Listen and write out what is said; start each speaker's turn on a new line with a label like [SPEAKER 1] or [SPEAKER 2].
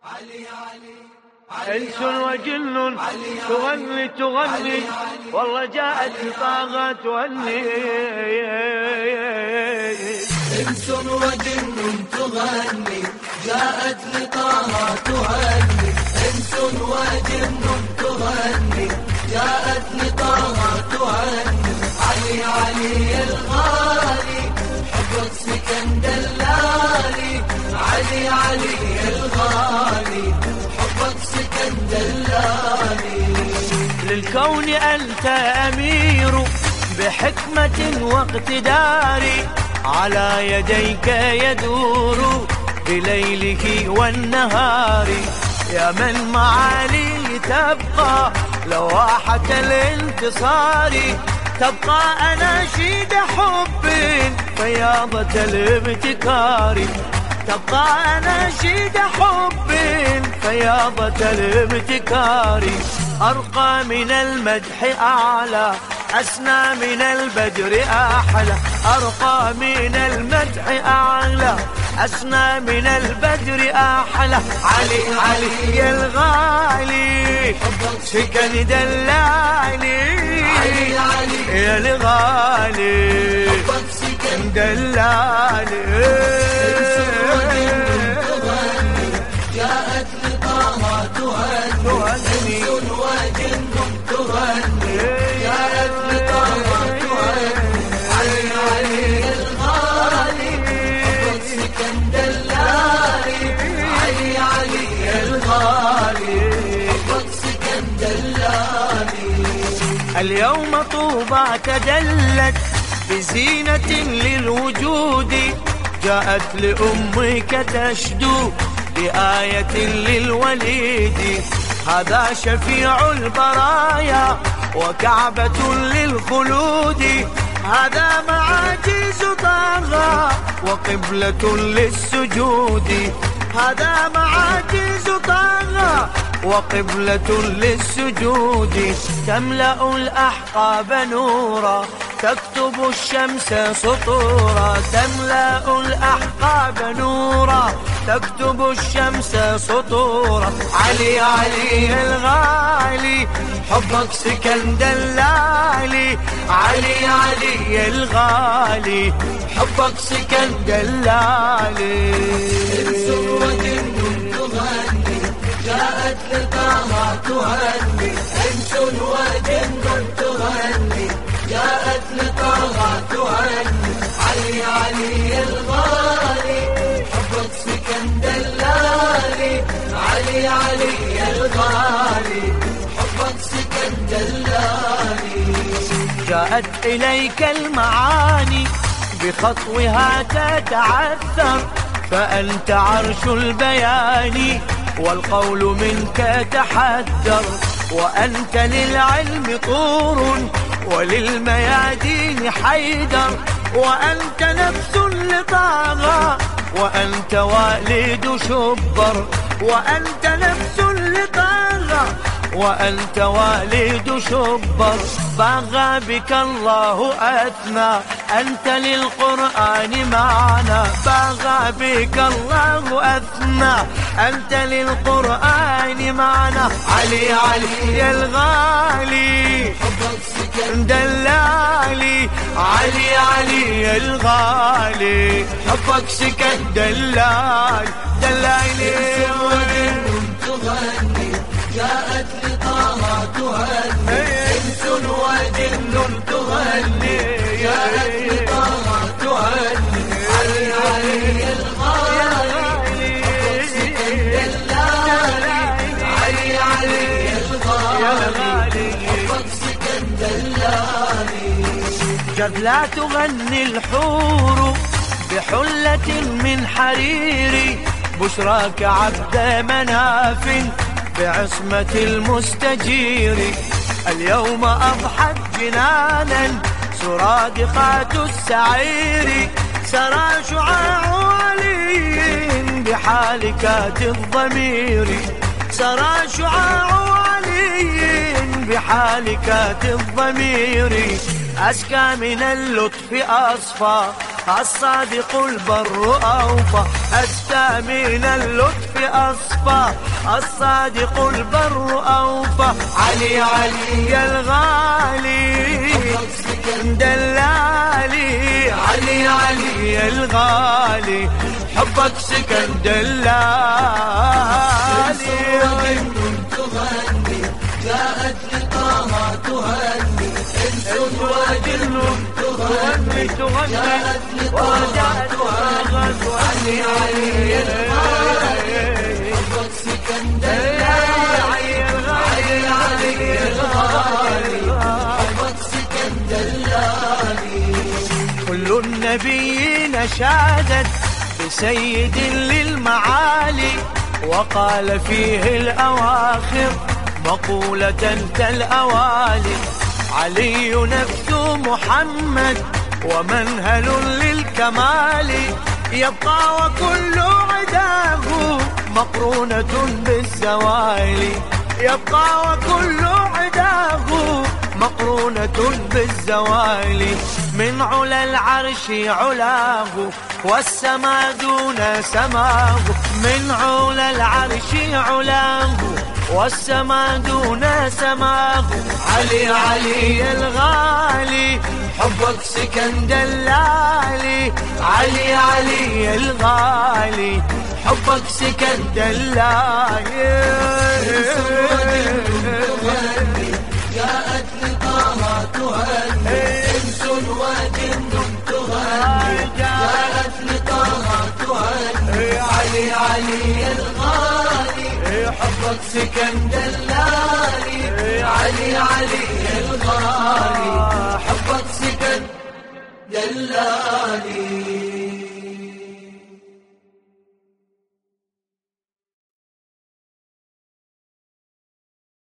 [SPEAKER 1] إنس وجن تغني تغني والله جاءت طاغة تغني.
[SPEAKER 2] إنس وجن تغني جاءت لطه تغني. إنس وجن تغني جاءت لطه تغني. علي علي الغالي حبك سكن دلالي. علي علي الغالي حبك سكن دلالي.
[SPEAKER 1] للكون أنت أمير بحكمة واقتدار، على يديك يدور بليله والنهار. يا من معالي تبقى لواحة الانتصار، تبقى أناشيد حب فياضة الابتكار. تبقى أناشيد حب فياضة الابتكار. أرقى من المدح أعلى، أسنى من البدر أحلى. أرقى من المدح أعلى، أسنى من البدر أحلى. علي علي الغالي سكن دلالي.
[SPEAKER 2] علي علي
[SPEAKER 1] يا الغالي
[SPEAKER 2] حبك سكن
[SPEAKER 1] دلالي.
[SPEAKER 2] جاءت لطه تهني. إنس وجن تغني جاءت لطه تهني. علي علي الغالي حبك سكن دلالي. علي علي الغالي حبك سكن دلالي.
[SPEAKER 1] اليوم طوبى تدلت بزينة للوجود، جاءت لأمك تشدو بآية للوليد. هذا شفيع البرايا وكعبة للخلود. هذا معاجز طه وقبلة للسجود. هذا معاجز طه وقبلة للسجود. تملأ الأحقاب نورا تكتب الشمس سطورا. تملأ الأحقاب نورا تكتب الشمس سطورا. علي علي الغالي حبك سكن دلالي. علي علي الغالي حبك سكن دلالي.
[SPEAKER 2] إنس وجن تغني جاءت لطه تهني. إنس وجن تغني جاءت لطه تهني. علي علي الغالي حبك سكن دلالي. علي علي الغالي حبك سكن دلالي.
[SPEAKER 1] جاءت إليك المعاني بخطوها تتعثر، فأنت عرش البيان والقول منك تحذر. وأنت للعلم طور وللميادين حيدر. وأنت نفس لطاغى وأنت والد شبر. وأنت نفس لطاغى وأنت والد شبر. باغى بك الله أثنى أنت للقرآن معنا. باغى بك الله أثنى أنت للقرآن معنا. علي علي الغالي
[SPEAKER 2] حبك سكن
[SPEAKER 1] دلالي. علي علي الغالي حبك سكن دلالي دلالي.
[SPEAKER 2] وجن تغني جاءت لطه تهني. إنس وجن تغني جاءت لطه تهني. علي علي الغالي حبك سكن دلالي. علي علي الغالي حبك سكن دلالي.
[SPEAKER 1] قد لا تغني الحور بحلة من حرير، بشراك عبد مناف بعصمة المستجير. اليوم أضحت جنانا سرادقات السعير، سرى شعاع علي بحالكات الضمير. سرى شعاع علي بحالكات الضمير. أزكى من اللطف أصفى الصادق البر أوفى أزكى من اللطف أصفى الصادق البر أوفى علي علي الغالي دلالي علي علي الغالي حبك سكن دلالي
[SPEAKER 2] تغني جاءت لطه تهني انس وجن تغني جاءت لطه تهني علي علي الغالي حبك سكن دلالي علي علي الغالي حبك سكن دلالي
[SPEAKER 1] كل النبيين شادت بسيد للمعالي وقال فيه الأواخر مقولة كالأوالي علي نفس محمد ومنهل للكمال يبقى وكل عداه مقرونة بالزوال يبقى وكل عداه مقرونة بالزوال من علا العرش علاه والسما دون سماه من علا العرش علاه والسما دون سماه علي علي الغالي حبك سكن دلالي علي علي الغالي حبك سكن دلالي
[SPEAKER 2] جاءت لطه تهني انس وجن تغني جاءت لطه تهني علي علي الغالي حبك سكن دلالي علي علي الغالي حبك سكن دلالي